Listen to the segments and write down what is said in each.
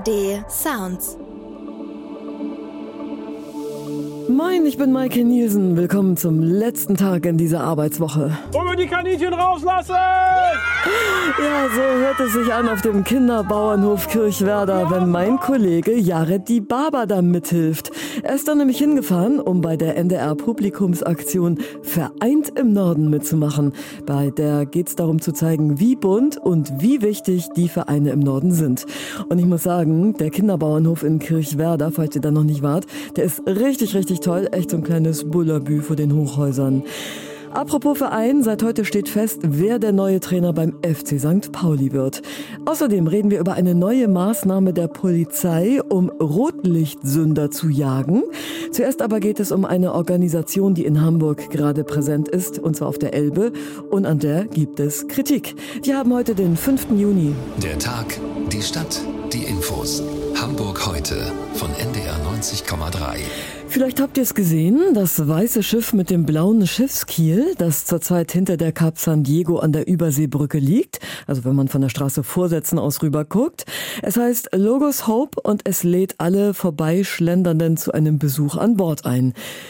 ARD Sounds. Moin, ich bin Maike Nielsen. Willkommen zum letzten Tag in dieser Arbeitswoche. Wollen wir die Kaninchen rauslassen? Ja, so hört es sich an auf dem Kinderbauernhof Kirchwerder, wenn mein Kollege Jared die Barber da mithilft. Er ist dann nämlich hingefahren, um bei der NDR-Publikumsaktion Vereint im Norden mitzumachen. Bei der geht's darum zu zeigen, wie bunt und wie wichtig die Vereine im Norden sind. Und ich muss sagen, der Kinderbauernhof in Kirchwerder, falls ihr da noch nicht wart, der ist richtig toll. Echt so ein kleines Bullabü vor den Hochhäusern. Apropos Verein, seit heute steht fest, wer der neue Trainer beim FC St. Pauli wird. Außerdem reden wir über eine neue Maßnahme der Polizei, um Rotlichtsünder zu jagen. Zuerst aber geht es um eine Organisation, die in Hamburg gerade präsent ist, und zwar auf der Elbe. Und an der gibt es Kritik. Wir haben heute den 5. Juni. Der Tag, die Stadt, die Infos. Hamburg heute von NDR 90,3. Vielleicht habt ihr es gesehen, das weiße Schiff mit dem blauen Schiffskiel, das zurzeit hinter der Kap San Diego an der Überseebrücke liegt, also wenn man von der Straße Vorsätzen aus rüber guckt. Es heißt Logos Hope und es lädt alle Vorbeischlendernden zu einem Besuch an Bord ein.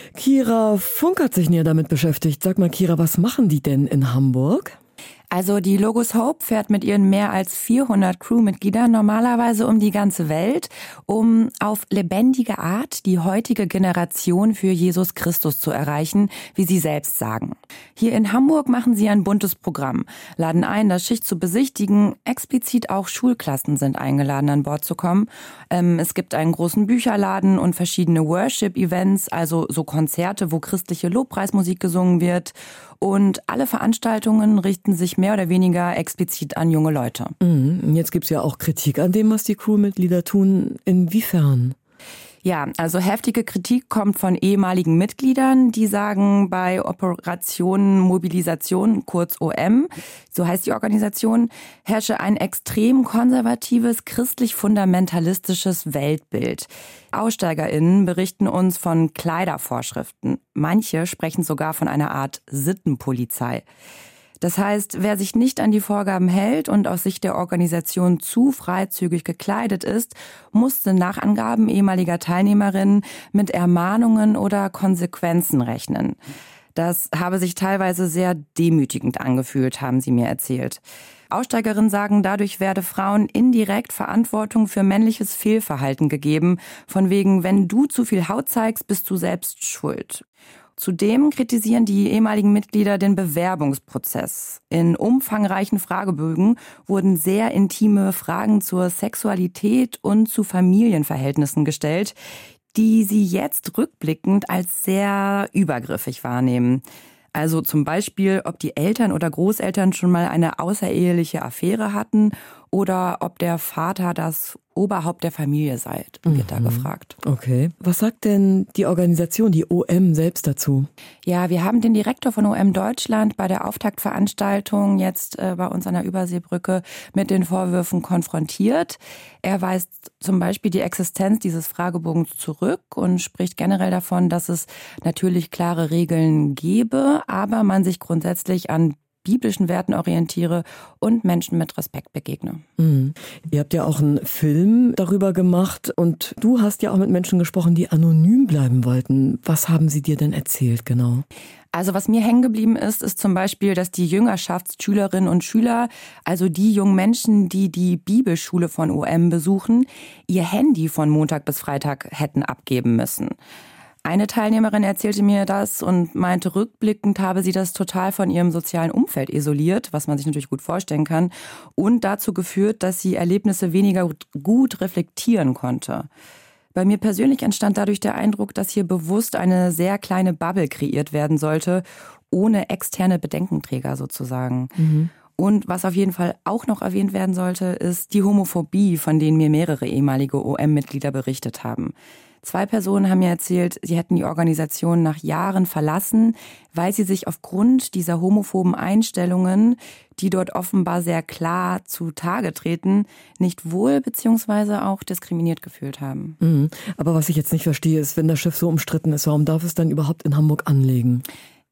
Kira Funk hat sich näher damit beschäftigt. Sag mal, Kira, was machen die denn in Hamburg? Also die Logos Hope fährt mit ihren mehr als 400 Crewmitgliedern normalerweise um die ganze Welt, um auf lebendige Art die heutige Generation für Jesus Christus zu erreichen, wie sie selbst sagen. Hier in Hamburg machen sie ein buntes Programm, laden ein, das Schicht zu besichtigen. Explizit auch Schulklassen sind eingeladen, an Bord zu kommen. Es gibt einen großen Bücherladen und verschiedene Worship-Events, also so Konzerte, wo christliche Lobpreismusik gesungen wird. Und alle Veranstaltungen richten sich mehr oder weniger explizit an junge Leute. Jetzt gibt's ja auch Kritik an dem, was die Crewmitglieder tun. Inwiefern? Ja, also heftige Kritik kommt von ehemaligen Mitgliedern, die sagen, bei Operationen Mobilisation, kurz OM, so heißt die Organisation, herrsche ein extrem konservatives, christlich-fundamentalistisches Weltbild. AussteigerInnen berichten uns von Kleidervorschriften. Manche sprechen sogar von einer Art Sittenpolizei. Das heißt, wer sich nicht an die Vorgaben hält und aus Sicht der Organisation zu freizügig gekleidet ist, musste nach Angaben ehemaliger Teilnehmerinnen mit Ermahnungen oder Konsequenzen rechnen. Das habe sich teilweise sehr demütigend angefühlt, haben sie mir erzählt. Aussteigerinnen sagen, dadurch werde Frauen indirekt Verantwortung für männliches Fehlverhalten gegeben, von wegen, wenn du zu viel Haut zeigst, bist du selbst schuld. Zudem kritisieren die ehemaligen Mitglieder den Bewerbungsprozess. In umfangreichen Fragebögen wurden sehr intime Fragen zur Sexualität und zu Familienverhältnissen gestellt, die sie jetzt rückblickend als sehr übergriffig wahrnehmen. Also zum Beispiel, ob die Eltern oder Großeltern schon mal eine außereheliche Affäre hatten oder ob der Vater das Oberhaupt der Familie sei, wird da gefragt. Okay. Was sagt denn die Organisation, die OM selbst dazu? Ja, wir haben den Direktor von OM Deutschland bei der Auftaktveranstaltung jetzt bei uns an der Überseebrücke mit den Vorwürfen konfrontiert. Er weist zum Beispiel die Existenz dieses Fragebogens zurück und spricht generell davon, dass es natürlich klare Regeln gebe, aber man sich grundsätzlich an biblischen Werten orientiere und Menschen mit Respekt begegne. Ihr habt ja auch einen Film darüber gemacht und du hast ja auch mit Menschen gesprochen, die anonym bleiben wollten. Was haben sie dir denn erzählt genau? Also was mir hängen geblieben ist zum Beispiel, dass die Jüngerschaftsschülerinnen und Schüler, also die jungen Menschen, die die Bibelschule von OM besuchen, ihr Handy von Montag bis Freitag hätten abgeben müssen. Eine Teilnehmerin erzählte mir das und meinte, rückblickend habe sie das total von ihrem sozialen Umfeld isoliert, was man sich natürlich gut vorstellen kann, und dazu geführt, dass sie Erlebnisse weniger gut reflektieren konnte. Bei mir persönlich entstand dadurch der Eindruck, dass hier bewusst eine sehr kleine Bubble kreiert werden sollte, ohne externe Bedenkenträger sozusagen. Und was auf jeden Fall auch noch erwähnt werden sollte, ist die Homophobie, von denen mir mehrere ehemalige OM-Mitglieder berichtet haben. 2 Personen haben mir erzählt, sie hätten die Organisation nach Jahren verlassen, weil sie sich aufgrund dieser homophoben Einstellungen, die dort offenbar sehr klar zutage treten, nicht wohl bzw. auch diskriminiert gefühlt haben. Aber was ich jetzt nicht verstehe, ist, wenn das Schiff so umstritten ist, warum darf es dann überhaupt in Hamburg anlegen?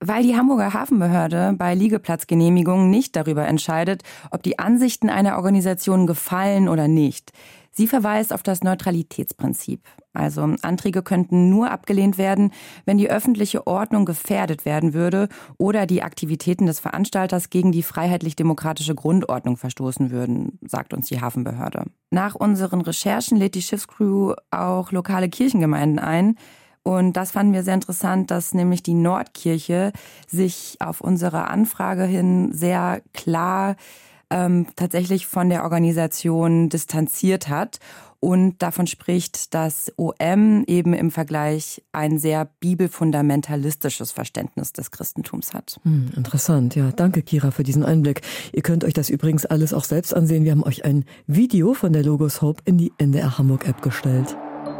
Weil die Hamburger Hafenbehörde bei Liegeplatzgenehmigungen nicht darüber entscheidet, ob die Ansichten einer Organisation gefallen oder nicht. Sie verweist auf das Neutralitätsprinzip. Also Anträge könnten nur abgelehnt werden, wenn die öffentliche Ordnung gefährdet werden würde oder die Aktivitäten des Veranstalters gegen die freiheitlich-demokratische Grundordnung verstoßen würden, sagt uns die Hafenbehörde. Nach unseren Recherchen lädt die Schiffscrew auch lokale Kirchengemeinden ein. Und das fanden wir sehr interessant, dass nämlich die Nordkirche sich auf unsere Anfrage hin sehr klar tatsächlich von der Organisation distanziert hat und davon spricht, dass OM eben im Vergleich ein sehr bibelfundamentalistisches Verständnis des Christentums hat. Interessant, ja. Danke, Kira, für diesen Einblick. Ihr könnt euch das übrigens alles auch selbst ansehen. Wir haben euch ein Video von der Logos Hope in die NDR Hamburg App gestellt.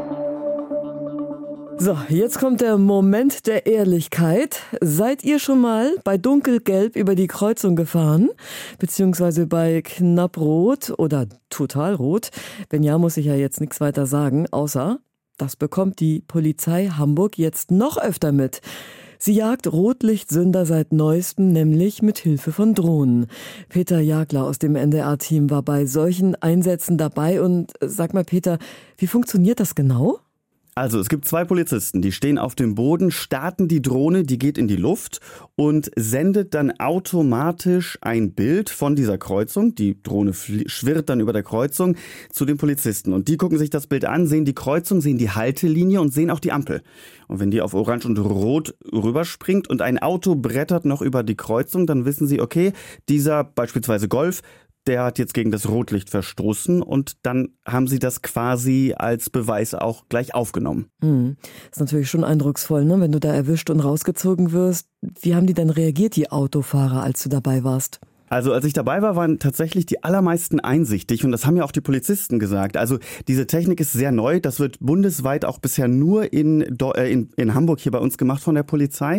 So, jetzt kommt der Moment der Ehrlichkeit. Seid ihr schon mal bei Dunkelgelb über die Kreuzung gefahren? Beziehungsweise bei Knapprot oder Totalrot? Wenn ja, muss ich ja jetzt nichts weiter sagen, außer, das bekommt die Polizei Hamburg jetzt noch öfter mit. Sie jagt Rotlichtsünder seit Neuestem, nämlich mit Hilfe von Drohnen. Peter Jagler aus dem NDR-Team war bei solchen Einsätzen dabei und sag mal, Peter, wie funktioniert das genau? Also es gibt 2 Polizisten, die stehen auf dem Boden, starten die Drohne, die geht in die Luft und sendet dann automatisch ein Bild von dieser Kreuzung. Die Drohne schwirrt dann über der Kreuzung zu den Polizisten. Und die gucken sich das Bild an, sehen die Kreuzung, sehen die Haltelinie und sehen auch die Ampel. Und wenn die auf Orange und Rot rüberspringt und ein Auto brettert noch über die Kreuzung, dann wissen sie, okay, dieser beispielsweise Golf, der hat jetzt gegen das Rotlicht verstoßen und dann haben sie das quasi als Beweis auch gleich aufgenommen. Ist natürlich schon eindrucksvoll, ne? Wenn du da erwischt und rausgezogen wirst. Wie haben die denn reagiert, die Autofahrer, als du dabei warst? Also als ich dabei war, waren tatsächlich die allermeisten einsichtig und das haben ja auch die Polizisten gesagt. Also diese Technik ist sehr neu, das wird bundesweit auch bisher nur in Hamburg hier bei uns gemacht von der Polizei.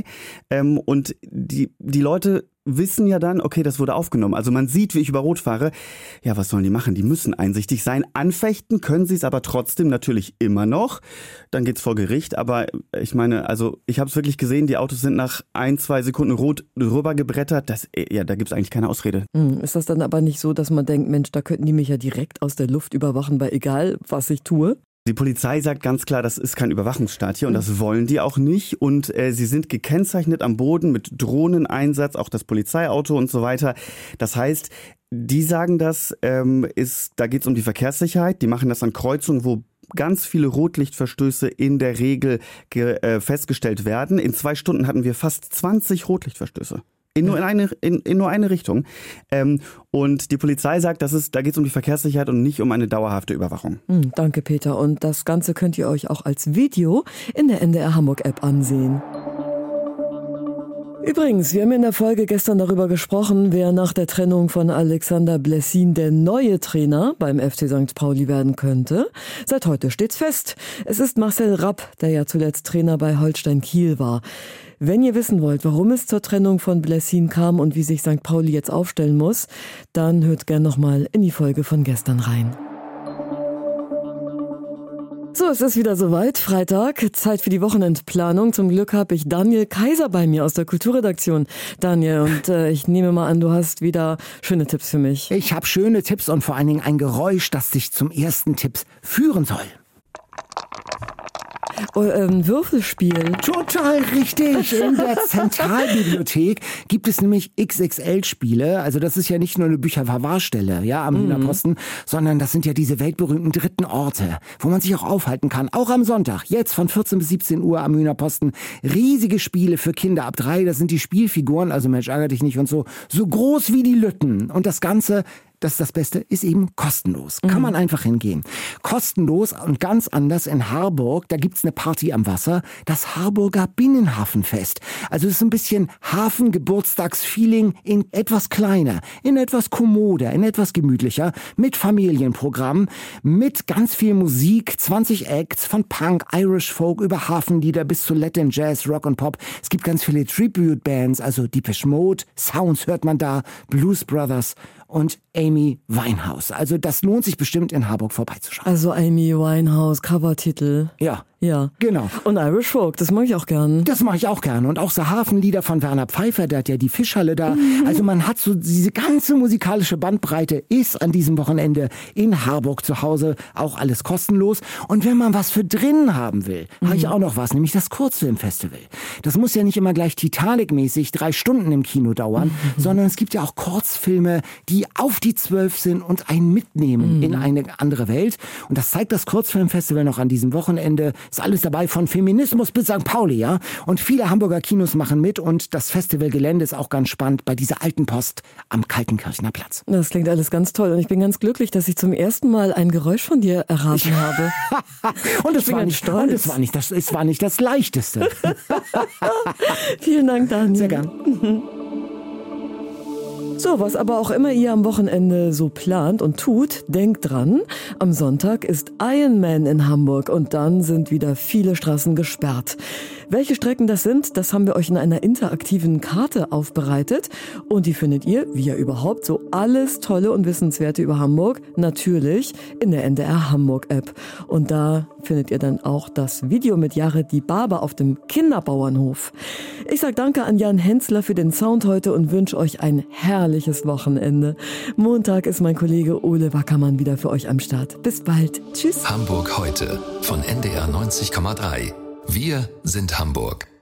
Und die Leute wissen ja dann, okay, das wurde aufgenommen. Also man sieht, wie ich über Rot fahre. Ja, was sollen die machen? Die müssen einsichtig sein. Anfechten können sie es aber trotzdem natürlich immer noch. Dann geht's vor Gericht. Aber ich meine, also ich habe es wirklich gesehen, die Autos sind nach 1-2 Sekunden rot rübergebrettert. Da gibt's eigentlich keine Ausrede. Ist das dann aber nicht so, dass man denkt, Mensch, da könnten die mich ja direkt aus der Luft überwachen, weil egal, was ich tue? Die Polizei sagt ganz klar, das ist kein Überwachungsstaat hier und das wollen die auch nicht. Und sie sind gekennzeichnet am Boden mit Drohneneinsatz, auch das Polizeiauto und so weiter. Das heißt, die sagen das, da geht es um die Verkehrssicherheit. Die machen das an Kreuzungen, wo ganz viele Rotlichtverstöße in der Regel festgestellt werden. In 2 Stunden hatten wir fast 20 Rotlichtverstöße. In nur eine Richtung. Und die Polizei sagt, da geht es um die Verkehrssicherheit und nicht um eine dauerhafte Überwachung. Danke, Peter. Und das Ganze könnt ihr euch auch als Video in der NDR Hamburg App ansehen. Übrigens, wir haben in der Folge gestern darüber gesprochen, wer nach der Trennung von Alexander Blessin der neue Trainer beim FC St. Pauli werden könnte. Seit heute steht's fest. Es ist Marcel Rapp, der ja zuletzt Trainer bei Holstein Kiel war. Wenn ihr wissen wollt, warum es zur Trennung von Blessin kam und wie sich St. Pauli jetzt aufstellen muss, dann hört gern nochmal in die Folge von gestern rein. So, es ist wieder soweit, Freitag, Zeit für die Wochenendplanung. Zum Glück habe ich Daniel Kaiser bei mir aus der Kulturredaktion. Daniel, und ich nehme mal an, du hast wieder schöne Tipps für mich. Ich habe schöne Tipps und vor allen Dingen ein Geräusch, das dich zum ersten Tipp führen soll. Würfelspiel. Total richtig. In der Zentralbibliothek gibt es nämlich XXL-Spiele. Also das ist ja nicht nur eine Bücherverwahrstelle, ja, am Hühnerposten, sondern das sind ja diese weltberühmten dritten Orte, wo man sich auch aufhalten kann. Auch am Sonntag, jetzt von 14 bis 17 Uhr am Hühnerposten. Riesige Spiele für Kinder ab 3. Das sind die Spielfiguren, also Mensch, ärger dich nicht und so groß wie die Lütten. Und das Ganze, das ist das Beste, ist eben kostenlos. Kann man einfach hingehen. Kostenlos und ganz anders in Harburg, da gibt's eine Party am Wasser, das Harburger Binnenhafenfest. Also es ist ein bisschen Hafengeburtstagsfeeling in etwas kleiner, in etwas kommoder, in etwas gemütlicher, mit Familienprogramm, mit ganz viel Musik, 20 Acts von Punk, Irish Folk über Hafenlieder bis zu Latin Jazz, Rock und Pop. Es gibt ganz viele Tribute-Bands, also Depeche Mode, Sounds hört man da, Blues Brothers und Amy Winehouse. Also das lohnt sich bestimmt in Harburg vorbeizuschauen. Also Amy Winehouse, Covertitel. Ja. Ja. Genau. Und Irish Folk, das mag ich auch gern. Das mache ich auch gerne. Und auch so Hafenlieder von Werner Pfeiffer, der hat ja die Fischhalle da. Also man hat so diese ganze musikalische Bandbreite ist an diesem Wochenende in Harburg zu Hause. Auch alles kostenlos. Und wenn man was für drinnen haben will, habe ich auch noch was, nämlich das Kurzfilmfestival. Das muss ja nicht immer gleich Titanic-mäßig 3 Stunden im Kino dauern, sondern es gibt ja auch Kurzfilme, die auf die 12 sind und einen mitnehmen in eine andere Welt. Und das zeigt das Kurzfilmfestival noch an diesem Wochenende. Ist alles dabei, von Feminismus bis St. Pauli, ja. Und viele Hamburger Kinos machen mit und das Festivalgelände ist auch ganz spannend bei dieser alten Post am Kaltenkirchener Platz. Das klingt alles ganz toll und ich bin ganz glücklich, dass ich zum ersten Mal ein Geräusch von dir erraten habe. Und es war nicht das Leichteste. Vielen Dank, Daniel. Sehr gern. So, was aber auch immer ihr am Wochenende so plant und tut, denkt dran, am Sonntag ist Ironman in Hamburg und dann sind wieder viele Straßen gesperrt. Welche Strecken das sind, das haben wir euch in einer interaktiven Karte aufbereitet und die findet ihr, wie ja überhaupt, so alles Tolle und Wissenswerte über Hamburg, natürlich in der NDR Hamburg App. Und da findet ihr dann auch das Video mit Jared die Barber auf dem Kinderbauernhof. Ich sag danke an Jan Hensler für den Sound heute und wünsche euch ein herrliches Wochenende. Montag ist mein Kollege Ole Wackermann wieder für euch am Start. Bis bald. Tschüss. Hamburg heute von NDR 90,3. Wir sind Hamburg.